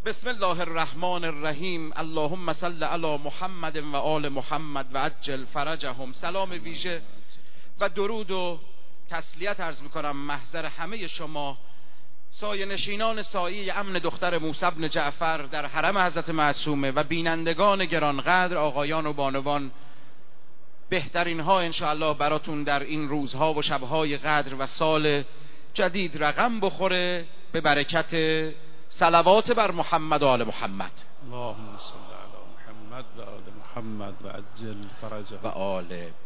بسم الله الرحمن الرحیم. اللهم صل علی محمد و آل محمد و عجل فرجهم. سلام ویژه و درود و تسلیت عرض میکنم محضر همه شما سایه نشینان سایه امن دختر موسی بن جعفر در حرم حضرت معصومه و بینندگان گرانقدر آقایان و بانوان. بهترین ها انشاءالله براتون در این روزها و شبهای قدر و سال جدید رقم بخوره به برکت صلوات بر محمد و آل محمد. اللهم صل علی محمد و آل محمد و عجل فرجه و آل.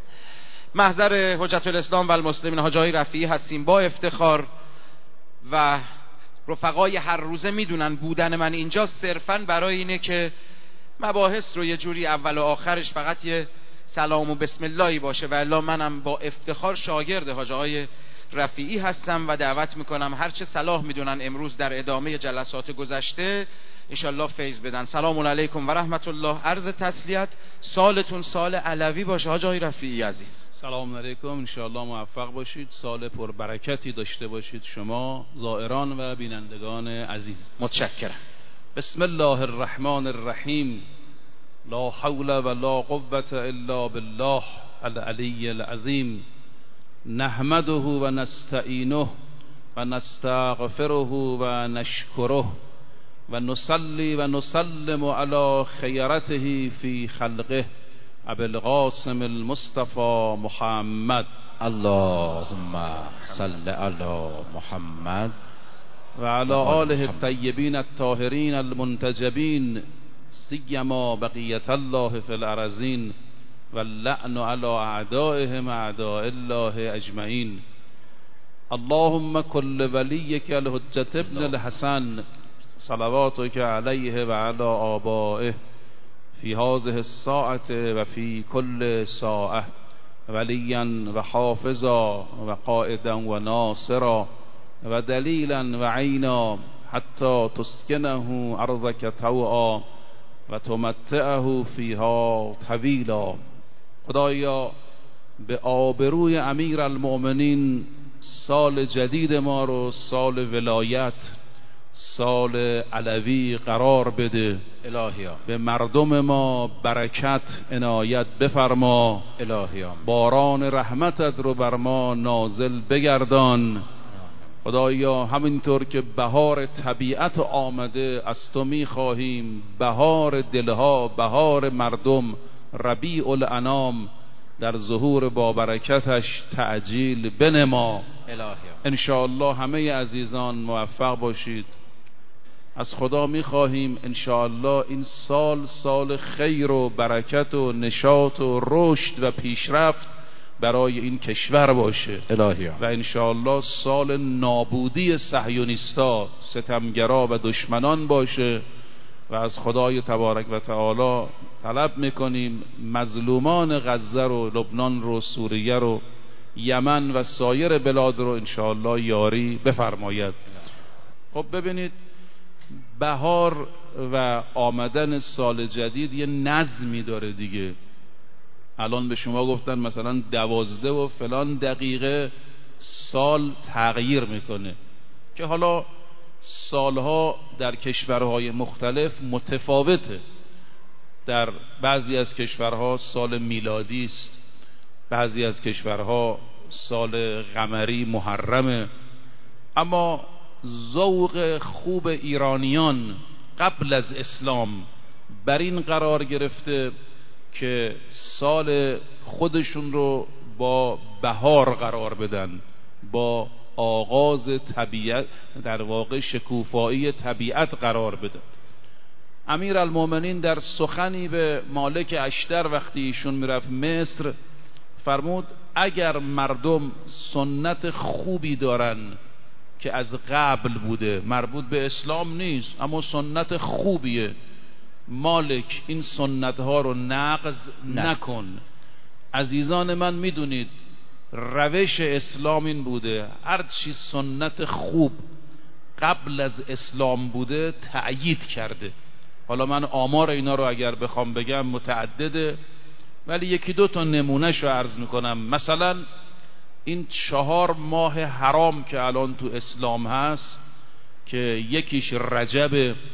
محضر حجت الاسلام و المسلمین حاج آقای رفیعی هستیم با افتخار و رفقای هر روزه میدونن بودن من اینجا صرفاً برای اینه که مباحث رو یه جوری اول و آخرش فقط یه سلام و بسم اللهی باشه و الا منم با افتخار شاگرد حاج آقای رفیعی هستم و دعوت میکنم هرچه صلاح میدونن امروز در ادامه جلسات گذشته انشالله فیض بدن. سلام علیکم و رحمت الله. عرض تسلیت، سالتون سال علوی باشه حاج آقای رفیعی عزیز. سلام علیکم، انشاءالله موفق باشید، سال پربرکتی داشته باشید شما زائران و بینندگان عزیز. متشکرم. بسم الله الرحمن الرحیم. لا حول ولا قوة الا بالله العلی العظیم. نحمده و نستعینه و نستغفره و نشکره و نصلی و نسلم علی خیرته فی خلقه ابی القاسم المصطفى محمد. اللهم صل علی محمد و علی آله الطیبین الطاهرین المنتجبین سیما بقیت الله فی الارضین واللعن على اعدائهم اعداء الله اجمعین. اللهم كل وليك الحجة ابن الحسن صلواتك عليه وعلى آبائه في هذه الساعة وفي كل ساعة وليا وحافظا وقائدا وناصرا ودليلا وعينا حتى تسكنه أرضك طوعا وتمتعه فيها طويلا. خدایا به آبروی امیر المؤمنین سال جدید ما رو سال ولایت، سال علوی قرار بده. الهیا به مردم ما برکت عنایت بفرما. الهیا باران رحمتت رو بر ما نازل بگردان. خدایا همینطور که بهار طبیعت آمده از تو میخواهیم بهار دلها، بهار مردم، ربیع الانام در ظهور با برکتش تعجیل بنما. انشاءالله همه عزیزان موفق باشید. از خدا میخواهیم انشاءالله این سال سال خیر و برکت و نشاط و رشد و پیشرفت برای این کشور باشه و انشاءالله سال نابودی صهیونیستا، ستمگرا و دشمنان باشه و از خدای تبارک و تعالی طلب میکنیم مظلومان غزه رو، لبنان رو، سوریه رو، یمن و سایر بلاد رو انشاءالله یاری بفرماید. خب ببینید بهار و آمدن سال جدید یه نظمی داره دیگه. الان به شما گفتن مثلا 12 و فلان دقیقه سال تغییر میکنه که حالا سالها در کشورهای مختلف متفاوته. در بعضی از کشورها سال میلادی است، بعضی از کشورها سال قمری محرمه. اما ذوق خوب ایرانیان قبل از اسلام بر این قرار گرفته که سال خودشون رو با بهار قرار بدن، با آغاز طبیعت، در واقع شکوفایی طبیعت قرار بدن. امیر المؤمنین در سخنی به مالک اشتر وقتی ایشون میرفت مصر فرمود اگر مردم سنت خوبی دارن که از قبل بوده، مربوط به اسلام نیست اما سنت خوبیه، مالک این سنت ها رو نقض نکن. عزیزان من میدونید روش اسلام این بوده هر چی سنت خوب قبل از اسلام بوده تأیید کرده. حالا من آمار اینا رو اگر بخوام بگم متعدده، ولی یکی دو تا نمونهشو عرض میکنم. مثلا این 4 ماه حرام که الان تو اسلام هست که یکیش رجب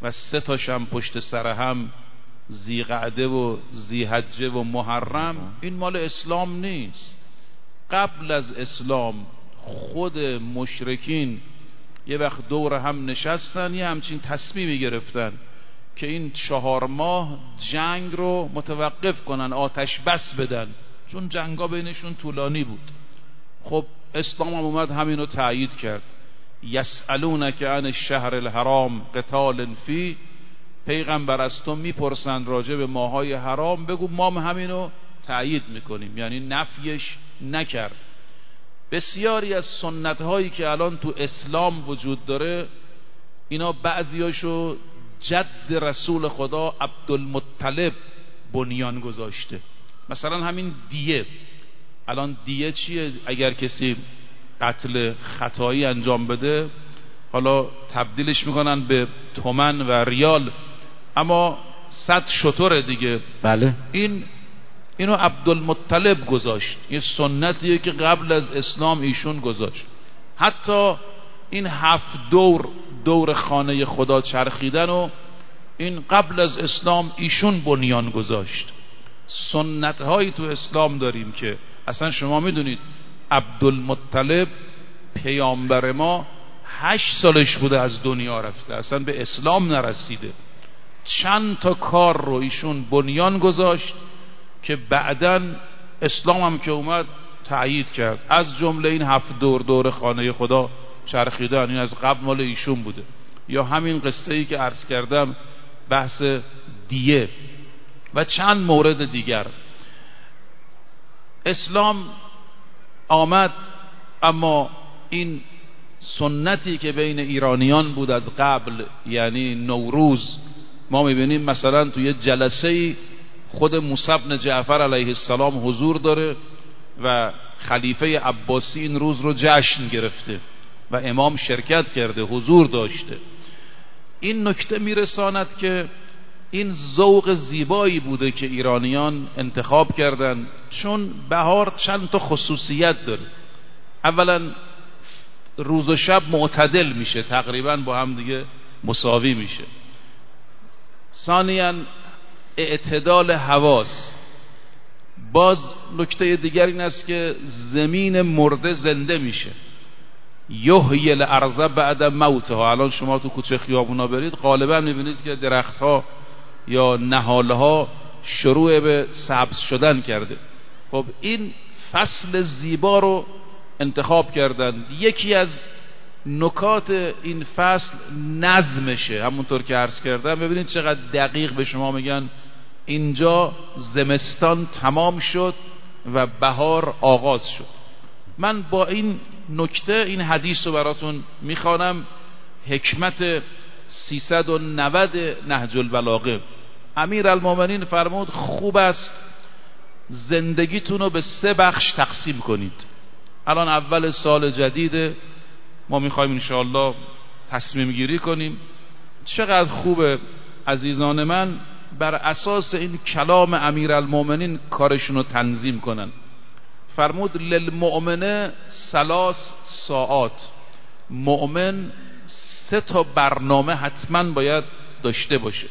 و 3 تاشم پشت سر هم، ذیقعده و ذیحجه و محرم، این مال اسلام نیست. قبل از اسلام خود مشرکین یه وقت دور هم نشستن، یه همچین تصمیمی گرفتن که این 4 ماه جنگ رو متوقف کنن، آتش بس بدن، چون جنگا بینشون طولانی بود. خب اسلام هم اومد همین رو تأیید کرد. یسألونک عن الشهر الحرام قتال فی، پیغمبر از تو میپرسن راجع به ماهای حرام، بگو ما هم همین رو تأیید میکنیم، یعنی نفیش نکرد. بسیاری از سنت هایی که الان تو اسلام وجود داره، اینا بعضیاشو جد رسول خدا عبدالمطلب بنیان گذاشته. مثلا همین دیه، الان دیه چیه؟ اگر کسی قتل خطایی انجام بده، حالا تبدیلش میکنن به تومن و ریال، اما 100 شتر دیگه. بله. اینو عبدالمطلب گذاشت، یه سنتیه که قبل از اسلام ایشون گذاشت. حتی این 7 دور خانه خدا چرخیدن و این قبل از اسلام ایشون بنیان گذاشت. سنت هایی تو اسلام داریم که اصلا شما میدونید عبدالمطلب پیامبر ما 8 سالش بوده از دنیا رفته، اصلا به اسلام نرسیده. چند تا کار رو ایشون بنیان گذاشت که بعداً اسلام هم که اومد تأیید کرد، از جمله این 7 دور خانه خدا چرخیدن، این از قبل مال ایشون بوده. یا همین قصه ای که عرض کردم، بحث دیه و چند مورد دیگر. اسلام آمد، اما این سنتی که بین ایرانیان بود از قبل، یعنی نوروز، ما میبینیم مثلا توی جلسه خود موسی بن جعفر علیه السلام حضور داره و خلیفه عباسی این روز رو جشن گرفته و امام شرکت کرده، حضور داشته. این نکته میرساند که این ذوق زیبایی بوده که ایرانیان انتخاب کردن، چون بهار چند تا خصوصیت داره. اولا روز و شب معتدل میشه، تقریبا با هم دیگه مساوی میشه. ثانیاً اعتدال حواس. باز نکته دیگر این است که زمین مرده زنده میشه. یحیی الارض بعد موتها. الان شما تو کوچه خیابونا برید، غالبا میبینید که درختها یا نهالها شروع به سبز شدن کرده. خب این فصل زیبا رو انتخاب کردند. یکی از نکات این فصل نظمشه، همونطور که عرض کردم. ببینید چقدر دقیق به شما میگن اینجا زمستان تمام شد و بهار آغاز شد. من با این نکته این حدیث رو براتون میخوانم، حکمت 390 نهج البلاغه. امیرالمومنین فرمود خوب است زندگیتون رو به 3 بخش تقسیم کنید. الان اول سال جدیده، ما میخوایم انشاءالله تصمیم گیری کنیم. چقدر خوبه عزیزان من بر اساس این کلام امیرالمومنین کارشون رو تنظیم کنن. فرمود للمؤمن 3 ساعات، مؤمن 3 تا برنامه حتما باید داشته باشه.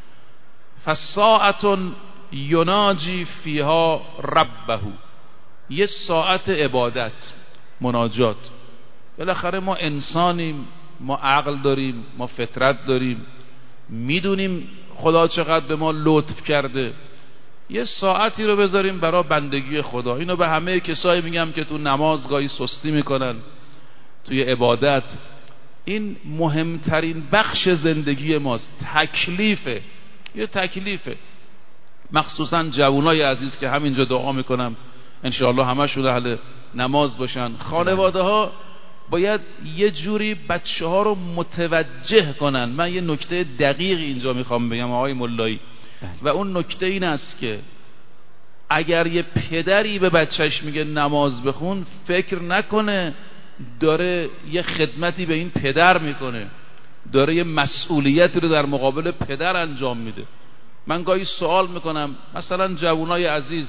فساعت یناجی فیها ربه، 1 ساعت عبادت، مناجات. بالاخره ما انسانیم، ما عقل داریم، ما فطرت داریم، میدونیم خدا چقدر به ما لطف کرده. 1 ساعتی رو بذاریم برای بندگی خدا. اینو به همه کسایی میگم که تو نماز گاهی سستی میکنن، توی عبادت. این مهمترین بخش زندگی ماست. تکلیفه، یه تکلیفه. مخصوصا جوانای عزیز که همینجا دعا میکنم انشاءالله همشون اهل نماز باشن. خانواده ها باید یه جوری بچه ها رو متوجه کنن. من یه نکته دقیق اینجا میخوام بگم آقای ملایی، و اون نکته این است که اگر یه پدری به بچهش میگه نماز بخون، فکر نکنه داره یه خدمتی به این پدر میکنه، داره یه مسئولیتی رو در مقابل پدر انجام میده. من گاهی سوال میکنم، مثلا جوانای عزیز،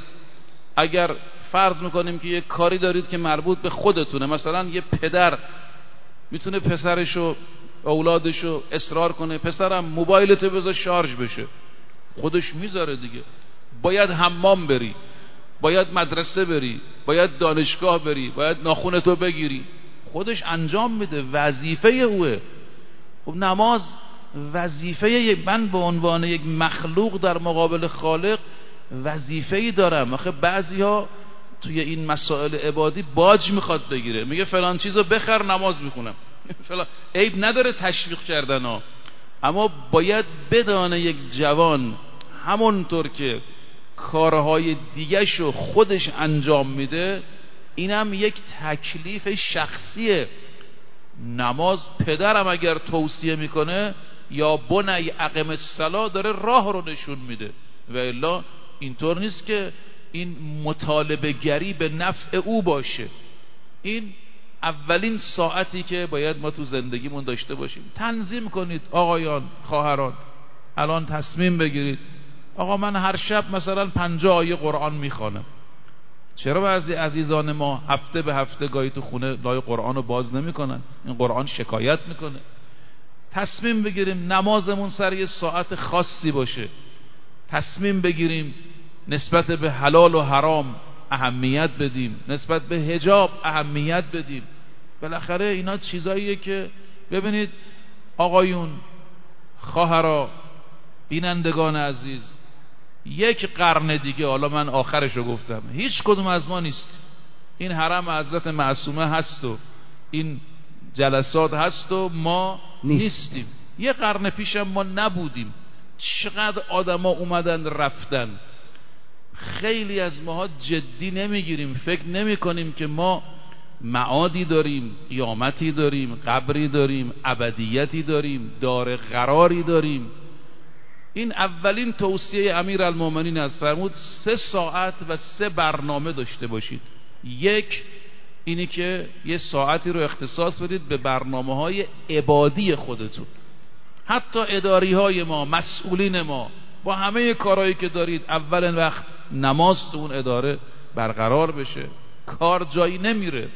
اگر فرض میکنیم که یه کاری دارید که مربوط به خودتونه، مثلا یه پدر میتونه پسرشو اولادشو اصرار کنه پسرم موبایلتو بذار شارژ بشه، خودش میذاره دیگه. باید حمام بری، باید مدرسه بری، باید دانشگاه بری، باید ناخونتو بگیری، خودش انجام میده، وظیفه اوه. خب نماز وظیفه من به عنوان یک مخلوق در مقابل خالق وظیفه‌ای دارم. آخه بعضیا توی این مسائل عبادی باج میخواد بگیره، میگه فلان چیزو بخر نماز میخونم. عیب نداره تشویق کردن ها، اما باید بدانه یک جوان همونطور که کارهای دیگه‌شو خودش انجام میده اینم یک تکلیف شخصیه. نماز پدرم اگر توصیه میکنه یا بنی اقم الصلاة داره راه رو نشون میده، و الا اینطور نیست که این مطالبه گری به نفع او باشه. این اولین ساعتی که باید ما تو زندگیمون داشته باشیم. تنظیم کنید آقایان، خواهران، الان تصمیم بگیرید آقا من هر شب مثلا 50 آیه قرآن میخوانم. چرا بعضی عزیزان ما هفته به هفته گاهی تو خونه لای قرآن رو باز نمیکنن؟ این قرآن شکایت میکنه. تصمیم بگیریم نمازمون سر یه ساعت خاصی باشه. تصمیم بگیریم نسبت به حلال و حرام اهمیت بدیم، نسبت به حجاب اهمیت بدیم. بالاخره اینا چیزاییه که ببینید آقایون، خواهرا، بینندگان عزیز، یک قرن دیگه، حالا من آخرشو گفتم، هیچ کدوم از ما نیست. این حرم حضرت معصومه هست و این جلسات هست و ما نیستیم. یه قرن پیشم ما نبودیم. چقدر آدما اومدن رفتن. خیلی از ماها جدی نمیگیریم، فکر نمی کنیم که ما معادی داریم، قیامتی داریم، قبری داریم، ابدیتی داریم، دار قراری داریم. این اولین توصیه امیرالمومنین است، فرمود 3 ساعت و 3 برنامه داشته باشید. یک، اینی که یه ساعتی رو اختصاص بدید به برنامه‌های عبادی خودتون. حتی اداری های ما، مسئولین ما، با همه کارهایی که دارید، اول وقت نماز تو اون اداره برقرار بشه، کار جایی نمیره.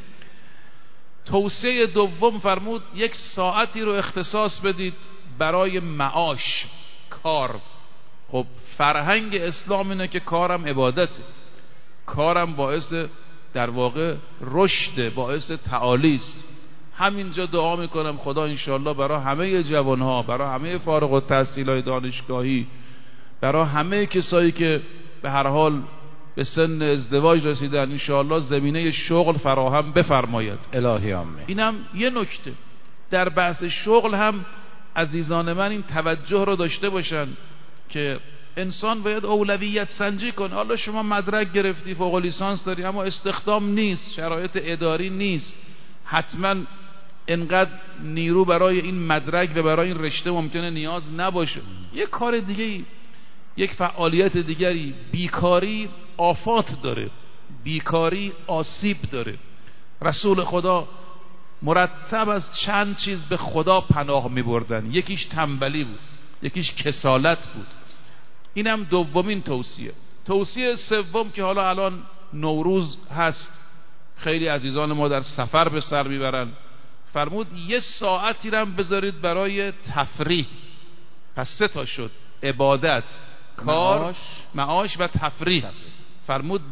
توصیه دوم فرمود 1 ساعتی رو اختصاص بدید برای معاش، کار. خب فرهنگ اسلام اینه که کارم عبادته، کارم باعث در واقع رشد، باعث تعالی است. همینجا دعا میکنم خدا انشالله برای همه جوانها، برای همه فارغ التحصیلای دانشگاهی، برای همه کسایی که به هر حال به سن ازدواج رسیدن، انشالله زمینه شغل فراهم بفرماید. الهی آمین. اینم یه نکته در بحث شغل هم عزیزان من این توجه رو داشته باشن که انسان باید اولویت سنجی کنه. حالا شما مدرک گرفتی، فوق لیسانس داری، اما استخدام نیست، شرایط اداری نیست، حتما انقدر نیرو برای این مدرک و برای این رشته ممکنه نیاز نباشه. یک کار دیگه، یک فعالیت دیگری. بیکاری آفات داره، بیکاری آسیب داره. رسول خدا مرتب از چند چیز به خدا پناه می بردن. یکیش تنبلی بود، یکیش کسالت بود. اینم دومین توصیه. توصیه سوم که حالا الان نوروز هست، خیلی عزیزان ما در سفر به سر میبرن، فرمود 1 ساعتی رو بذارید برای تفریح. پس 3 تا شد: عبادت، کار، معاش و تفریح. فرمود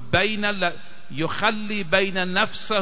یخلی بین نفسه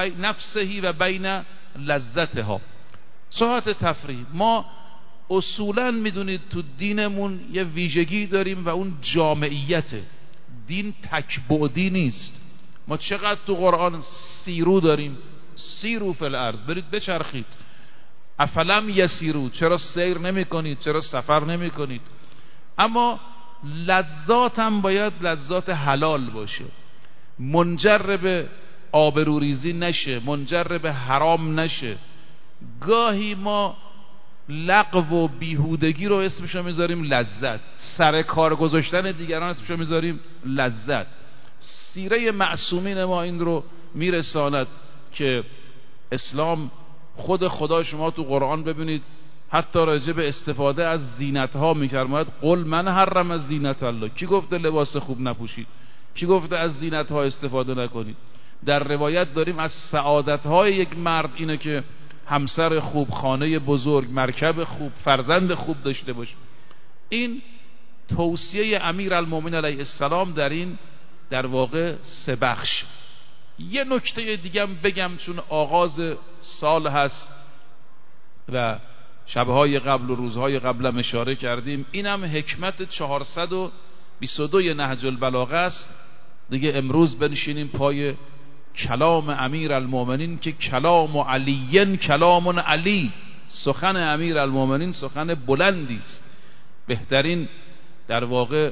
و بین لذتها. ساعت تفریح. ما اصولا میدونید تو دینمون یه ویژگی داریم و اون جامعیته. دین تکبعدی نیست. ما چقدر تو قرآن سیرو داریم، سیرو فی الارض، برید بچرخید. افلم یسیرو، چرا سیر نمی کنید، چرا سفر نمی کنید؟ اما لذات هم باید لذات حلال باشه، منجر به آبروریزی نشه، منجر به حرام نشه. گاهی ما لغو و بیهودگی رو اسمشو میذاریم لذت، سر کار گذاشتن دیگران اسمشو میذاریم لذت. سیره معصومین ما این رو میرساند که اسلام خود خدا، شما تو قرآن ببینید حتی راجع به استفاده از زینت‌ها می‌فرماید قل من حرم از زینت الله. کی گفته لباس خوب نپوشید؟ کی گفته از زینت‌ها استفاده نکنید؟ در روایت داریم از سعادت‌های یک مرد اینه که همسر خوب، خانه بزرگ، مرکب خوب، فرزند خوب داشته باشیم. این توصیه امیرالمومنین علیه السلام در این در واقع 3 بخش. یه نکته دیگه هم بگم چون آغاز سال هست و شبهای قبل و روزهای قبل هم اشاره کردیم، اینم حکمت 422 نهج البلاغه است. دیگه امروز بنشینیم پای کلام امیرالمومنین که کلام علی کلام علی، سخن امیرالمومنین سخن بلندی است. بهترین در واقع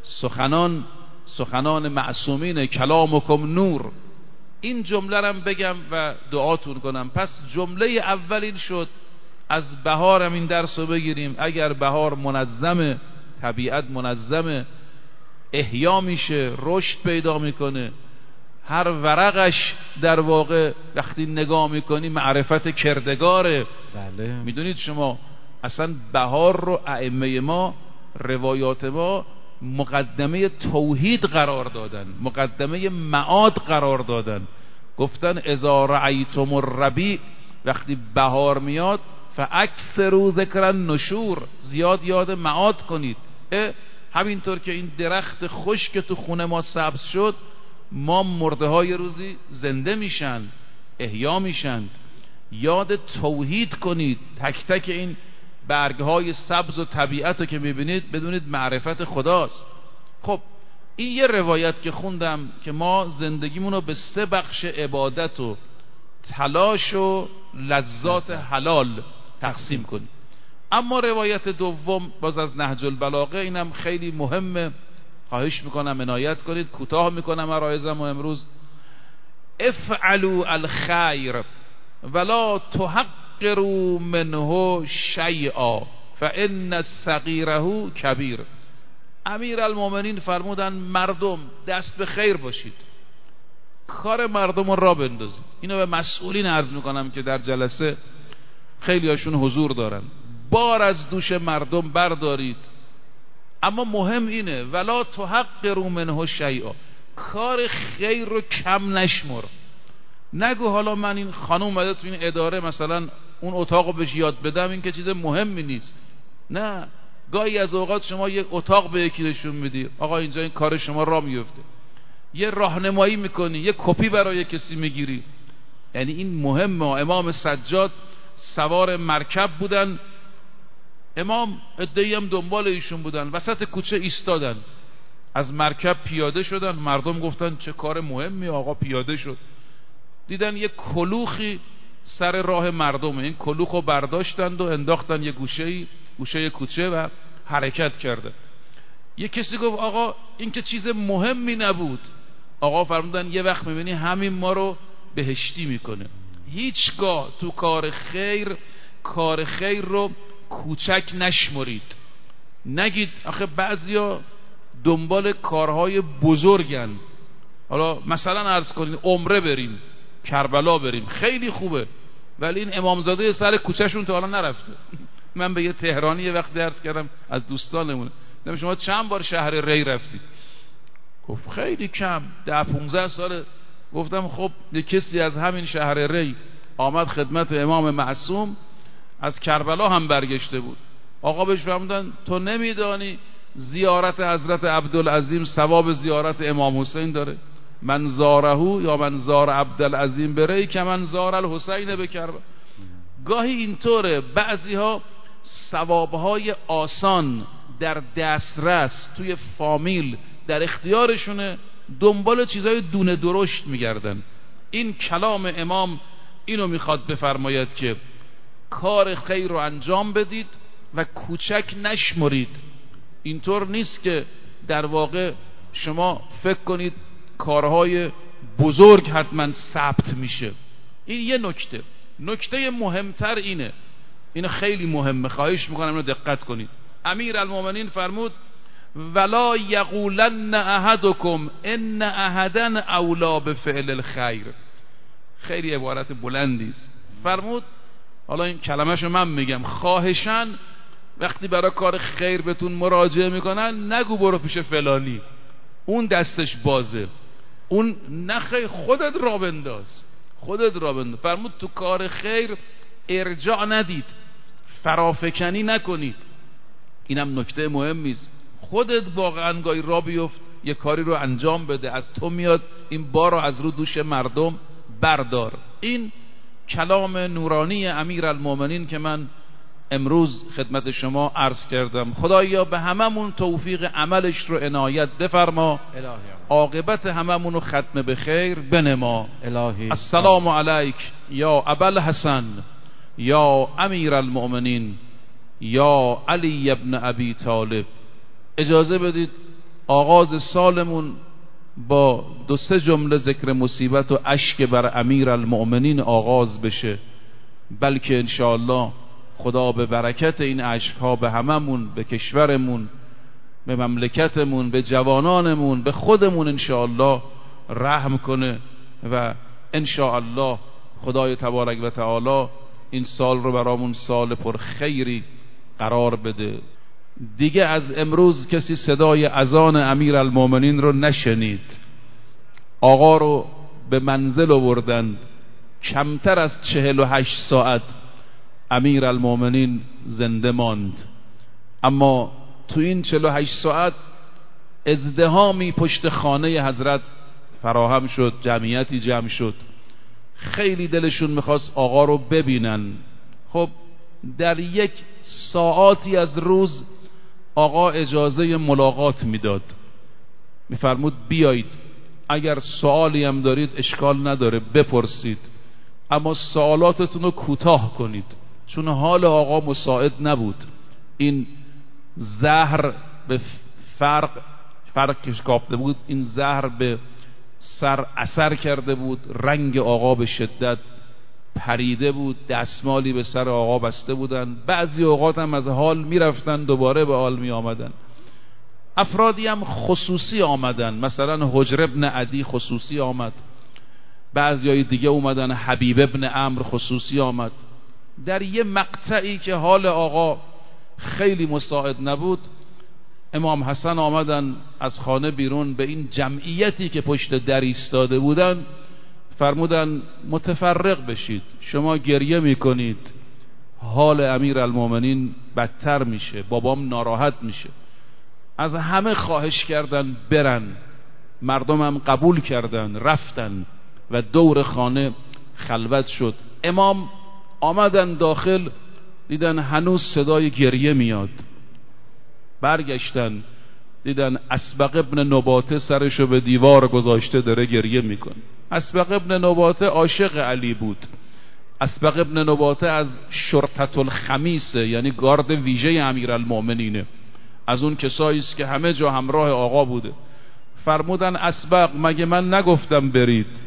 سخنان معصومین، کلامکم نور. این جمله رو بگم و دعاتون کنم. پس جمله اول این شد از بهار هم این درس رو بگیریم. اگر بهار منظمه، طبیعت منظمه، احیا میشه، رشد پیدا میکنه، هر ورقش در واقع وقتی نگاه میکنی معرفت کردگاره. بله. میدونید شما اصلا بهار رو ائمه ما، روایات ما مقدمه توحید قرار دادن، مقدمه معاد قرار دادن. گفتن اذا رأیتم الربیع، وقتی بهار میاد فاکثروا ذکر النشور، زیاد یاد معاد کنید. همینطور که این درخت خشک که تو خونه ما سبز شد، ما مرده های روزی زنده میشن، احیا میشند. یاد توحید کنید. تک تک این برگهای سبز و طبیعت رو که میبینید بدونید معرفت خداست. خب این یه روایت که خوندم که ما زندگیمون رو به 3 بخش عبادت و تلاش و لذات حلال تقسیم کنیم. اما روایت دوم باز از نهج البلاغه، اینم خیلی مهمه، خواهش میکنم عنایت کنید. کوتاه میکنم عرایزم و امروز. افعلوا الخیر ولا تحقروا منه شیئا فان صغیره کبیر. امیرالمومنین فرمودن مردم دست به خیر باشید، کار مردم رو راه بندازید. اینو به مسئولین عرض میکنم که در جلسه خیلی هاشون حضور دارن. بار از دوش مردم بردارید، اما مهم اینه ولا تحقروا منه شیئا، کار خیر رو کم نشمر. نگو حالا من این خانم اومده تو این اداره مثلا اون اتاقو بهش یاد بدم، این که چیز مهمی نیست. نه، گاهی از اوقات شما یک اتاق به یکی نشون میدی، آقا اینجا این کار شما راه میفته، یه راهنمایی میکنی، یه کپی برای کسی میگیری. یعنی این مهمه. امام سجاد سوار مرکب بودن، امام عده‌ای هم دنبال ایشون بودن، وسط کوچه ایستادن، از مرکب پیاده شدن. مردم گفتن چه کار مهمی آقا پیاده شد. دیدن یه کلوخی سر راه مردمه، این کلوخو برداشتند و انداختن یه گوشه کوچه و حرکت کرده. یه کسی گفت آقا این که چیز مهمی نبود. آقا فرمودن یه وقت میبینی همین ما رو بهشتی میکنه. هیچگاه تو کار خیر رو کوچک نشمرید. نگید آخه بعضیا دنبال کارهای بزرگن. حالا مثلا عرض کنید عمره بریم، کربلا بریم، خیلی خوبه، ولی این امامزاده سر کوچهشون تا حالا نرفته. من به یه تهرانی یه وقت درس کردم از دوستانمون، گفتم شما چند بار شهر ری رفتی؟ گفت خیلی کم، 10-15 ساله. گفتم خب یه کسی از همین شهر ری آمد خدمت امام معصوم، از کربلا هم برگشته بود. آقا بهش فرمودن تو نمیدانی زیارت حضرت عبدالعظیم ثواب زیارت امام حسین داره؟ من زاره یا من زار عبدالعظیم بره که من زار الحسین به کربلا. گاهی اینطوره، بعضی ها ثوابهای آسان در دسترس توی فامیل در اختیارشونه، دنبال چیزای دونه درشت میگردن. این کلام امام اینو میخواد بفرماید که کار خیر رو انجام بدید و کوچک نشمرید. اینطور نیست که در واقع شما فکر کنید کارهای بزرگ حتما ثبت میشه. این یه نکته مهمتر اینه، این خیلی مهمه، خواهش میکنم اینو دقت کنید. امیرالمومنین فرمود ولا یقولن احدکم ان احدا اولا بفعل الخیر. خیلی عبارت بلندی است. فرمود، حالا این کلمه‌شو من میگم، خواهشاً وقتی برای کار خیر بهتون مراجعه میکنن نگو برو پیش فلانی اون دستش بازه، اون نخیر، خودت را بنداز. فرمود تو کار خیر ارجاع ندید، فرافکنی نکنید. اینم نکته مهمی است. خودت واقعا گاهی را بیفت یه کاری رو انجام بده، از تو میاد این بار رو از رو دوش مردم بردار. این کلام نورانی امیرالمومنین که من امروز خدمت شما عرض کردم. خدایا به هممون توفیق عملش رو عنایت بفرما، عاقبت هممون رو ختم به خیر بنما. الهی السلام علیک یا ابوالحسن یا امیرالمؤمنین یا علی ابن ابی طالب. اجازه بدید آغاز سالمون با 2-3 جمله ذکر مصیبت و اشک بر امیرالمؤمنین آغاز بشه، بلکه انشاءالله خدا به برکت این اشکها به هممون، به کشورمون، به مملکتمون، به جوانانمون، به خودمون انشاءالله رحم کنه و انشاءالله خدای تبارک و تعالی این سال رو برامون سال پر خیری قرار بده. دیگه از امروز کسی صدای اذان امیرالمومنین رو نشنید. آقا رو به منزل آوردند، کمتر از 48 ساعت امیرالمومنین زنده ماند. اما تو این 48 ساعت ازدحامی پشت خانه حضرت فراهم شد، جمعیتی جمع شد. خیلی دلشون میخواست آقا رو ببینن. خب در 1 ساعتی از روز آقا اجازه ملاقات میداد، میفرمود بیایید، اگر سوالی هم دارید اشکال نداره بپرسید، اما سوالاتتون رو کوتاه کنید، چون حال آقا مساعد نبود. این زهر به فرق کشکافته بود، این زهر به سر اثر کرده بود، رنگ آقا به شدت پریده بود، دستمالی به سر آقا بسته بودن، بعضی اوقات هم از حال میرفتن دوباره به حال می آمدن. افرادی هم خصوصی آمدن، مثلا حجر ابن عدی خصوصی آمد، بعضی های دیگه اومدن، حبیب ابن عمرو خصوصی آمد. در یه مقطعی که حال آقا خیلی مساعد نبود، امام حسن آمدن از خانه بیرون، به این جمعیتی که پشت در ایستاده بودن فرمودن متفرق بشید، شما گریه میکنید، حال امیرالمومنین بدتر میشه، بابام ناراحت میشه. از همه خواهش کردن برن، مردم هم قبول کردن، رفتن و دور خانه خلوت شد. امام آمدن داخل، دیدن هنوز صدای گریه میاد، برگشتن دیدن اسبق ابن نباته سرشو به دیوار گذاشته داره گریه میکنه. اسبق ابن نباته عاشق علی بود. اسبق ابن نباته از شرطة الخمیسه، یعنی گارد ویژه امیرالمؤمنینه، از اون کسایی است که همه جا همراه آقا بوده. فرمودن اسبق مگه من نگفتم برید؟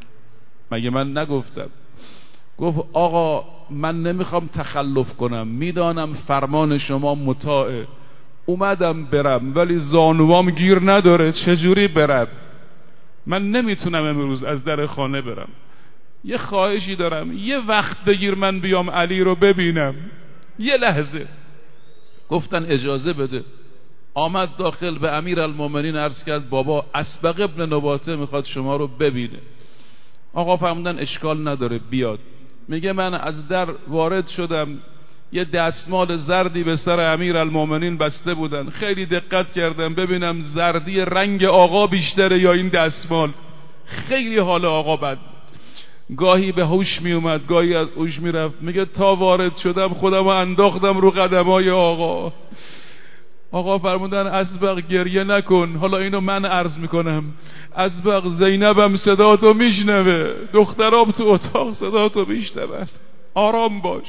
مگه من نگفتم؟ گفت آقا من نمیخوام تخلف کنم، میدانم فرمان شما مطاعه، اومدم برم ولی زانوام گیر نداره، چجوری برم؟ من نمیتونم امروز از در خانه برم، یه خواهشی دارم، یه وقت بگیر من بیام علی رو ببینم، یه لحظه. گفتن اجازه بده. آمد داخل، به امیرالمومنین عرض کرد بابا اسبق ابن نباته میخواد شما رو ببینه. آقا فرمودن اشکال نداره بیاد. میگه من از در وارد شدم، یه دستمال زردی به سر امیرالمومنین بسته بودن، خیلی دقت کردم ببینم زردی رنگ آقا بیشتره یا این دستمال. خیلی حال آقا بد، گاهی به هوش می اومد، گاهی از هوش می رفت. میگه تا وارد شدم خودم انداختم رو قدمای آقا. آقا فرمودن اسبق گریه نکن، حالا اینو من عرض میکنم، اسبق زینبم صداتو میشنوه، دخترام تو اتاق صداتو میشنون، آرام باش.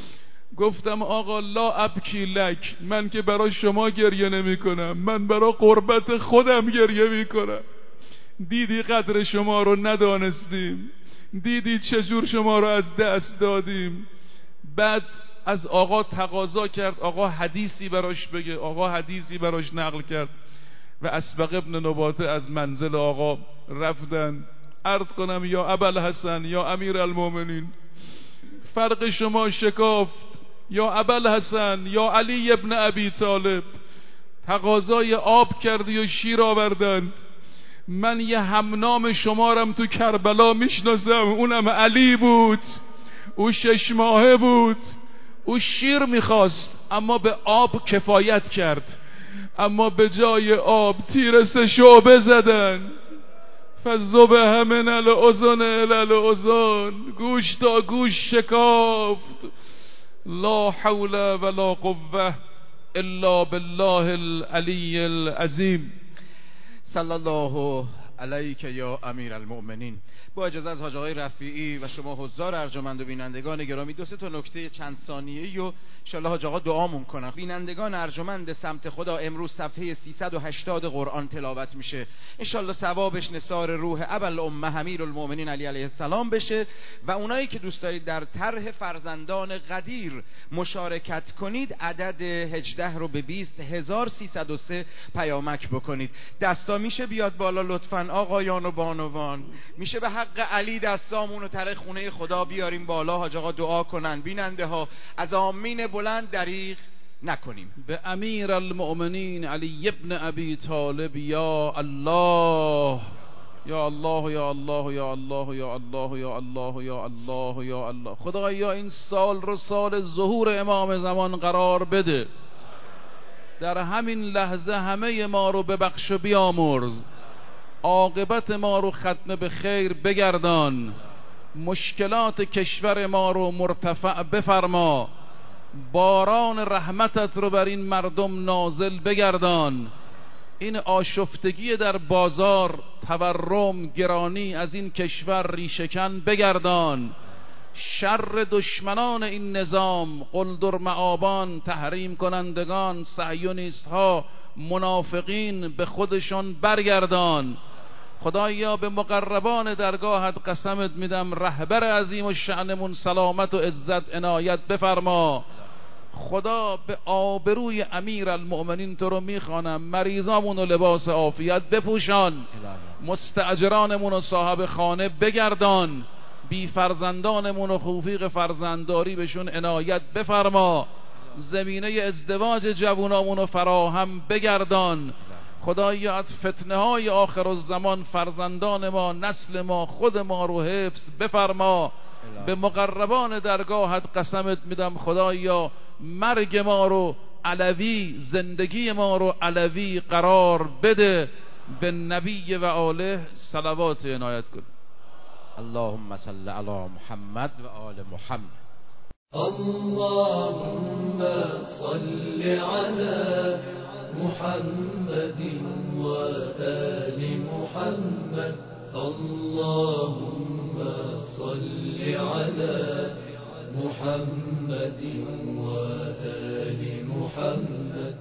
گفتم آقا لا ابکی لک، من که برای شما گریه نمی کنم، من برای قربت خودم گریه می کنم. دیدی قدر شما رو ندانستیم، دیدی چجور شما رو از دست دادیم. بعد از آقا تقاضا کرد آقا حدیثی براش بگه، آقا حدیثی براش نقل کرد و اسبق ابن نباته از منزل آقا رفتن. عرض کنم یا ابوالحسن یا امیرالمومنین، فرق شما شکافت، یا ابوالحسن یا علی ابن ابی طالب. تقاضای آب کردی و شیر آوردند. من یه همنام شمارم تو کربلا میشناسم، اونم علی بود، او 6 ماهه بود، او شیر میخواست اما به آب کفایت کرد، اما به جای آب تیر 3 شعبه زدن. فذبح من الاذن الی الاذن، گوش تا گوش شکافت. لا حول ولا قوه الا بالله العلی العظیم. صلی الله علیک یا امیر المؤمنین. با اجازه از حاج آقای رفیعی و شما حضار ارجمند و بینندگان گرامی 2-3 تا نکته چند ثانیه‌ای و ان شاءالله حاج آقا دعامون کنن. بینندگان ارجمند سمت خدا، امروز صفحه 380 قرآن تلاوت میشه. ان شاءالله ثوابش نثار روح ابوالامه امیر المؤمنین علی علیه السلام بشه و اونایی که دوست دارید در طرح فرزندان قدیر مشارکت کنید، عدد 18 رو به 20303 پیامک بکنید. دستا میشه بیاد بالا لطفاً آقایان و بانوان، میشه به حق علی دستامون رو تره خونه خدا بیاریم بالا، حاج آقا دعا کنن. بیننده ها از آمین بلند دریغ نکنیم. به امیر المؤمنین علی ابن ابی طالب یا الله یا الله یا الله یا الله یا الله یا الله یا الله یا الله. خدایا این سال رو سال ظهور امام زمان قرار بده، در همین لحظه همه ما رو ببخش و بیامرز، عاقبت ما رو ختم به خیر بگردان، مشکلات کشور ما رو مرتفع بفرما، باران رحمتت رو بر این مردم نازل بگردان، این آشفتگی در بازار، تورم، گرانی از این کشور ریشه‌کن بگردان، شر دشمنان این نظام، قلدر معابان، تحریم کنندگان، صهیونیست ها، منافقین به خودشان برگردان. خدایا به مقربان درگاهت قسمت میدم رهبر عظیم و شأنمون سلامت و عزت عنایت بفرما. خدا به آبروی امیر المؤمنین تو رو میخوانم، مریضامون و لباس عافیت بپوشان، مستاجرانمون و صاحب خانه بگردان، بی فرزندانمون و توفیق فرزندداری بهشون عنایت بفرما، زمینه ازدواج جوانامون رو فراهم بگردان. خدایا از فتنه های آخر الزمان فرزندان ما، نسل ما، خود ما رو حفظ بفرما. به مقربان درگاهت قسمت میدم خدایا مرگ ما رو علوی، زندگی ما رو علوی قرار بده. به نبی و آله صلوات عنایت کن. اللهم صل علی محمد و آل محمد. اللهم صل على محمد وآل محمد. اللهم صل على محمد وآل محمد.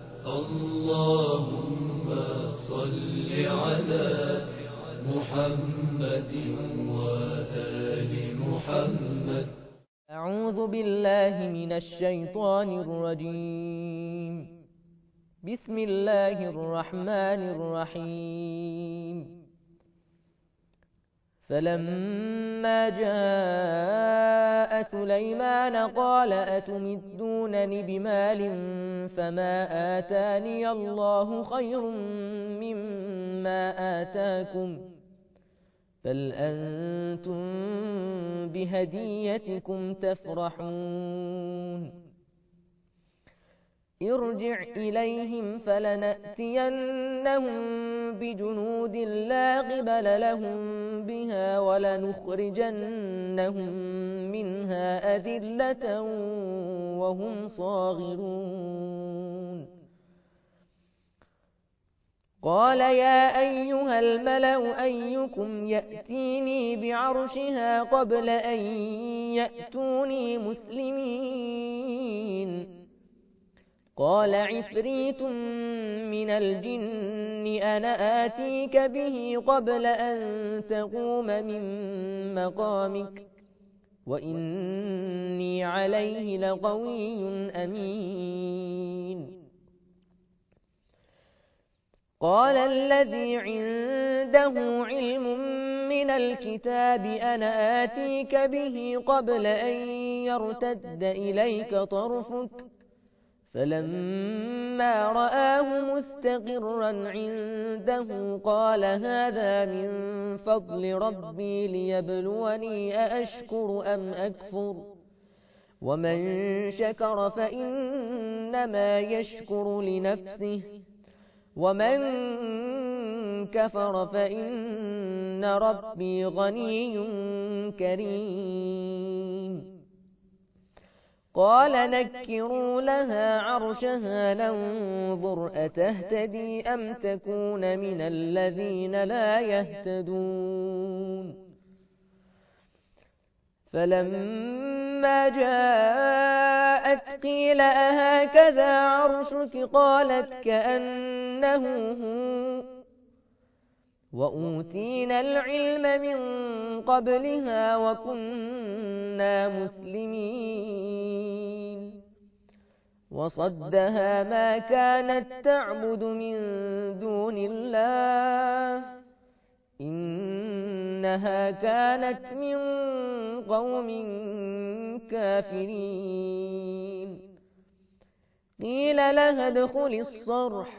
اللهم صل على محمد وآل محمد. أعوذ بالله من الشيطان الرجيم. بسم الله الرحمن الرحيم. فلما جاء سليمان قال أتمدونني بمال فما آتاني الله خير مما آتاكم بل أنتم بهديتكم تفرحون. ارجع إليهم فلنأتينهم بجنود لا قبل لهم بها ولنخرجنهم منها أذلة وهم صاغرون. قال يا أيها الملأ أيكم يأتيني بعرشها قبل أن يأتوني مسلمين. قال عفريت من الجن أنا آتيك به قبل أن تقوم من مقامك وإني عليه لقوي أمين. قال الذي عنده علم من الكتاب أنا آتيك به قبل أن يرتد إليك طرفك فلما رآه مستقرا عنده قال هذا من فضل ربي ليبلوني أأشكر أم أكفر ومن شكر فإنما يشكر لنفسه ومن كفر فإن ربي غني كريم قال نكروا لها عرشها ننظر أتهتدي أم تكون من الذين لا يهتدون فلما جاءت قيل أهكذا عرشك قالت كأنه هو وأوتينا العلم من قبلها وكنا مسلمين وصدها ما كانت تعبد من دون الله إنها كانت من قوم كافرين قيل لها ادخل الصرح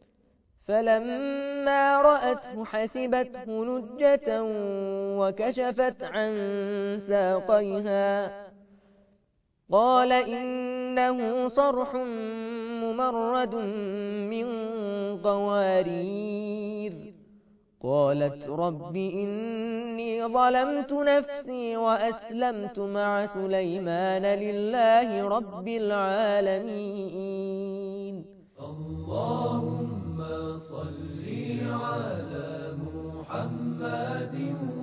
فلما رأته حسبته لجة وكشفت عن ساقيها قال إنه صرح ممرد من قوارير قالت رب إني ظلمت نفسي وأسلمت مع سليمان لله رب العالمين اللهم صل على محمد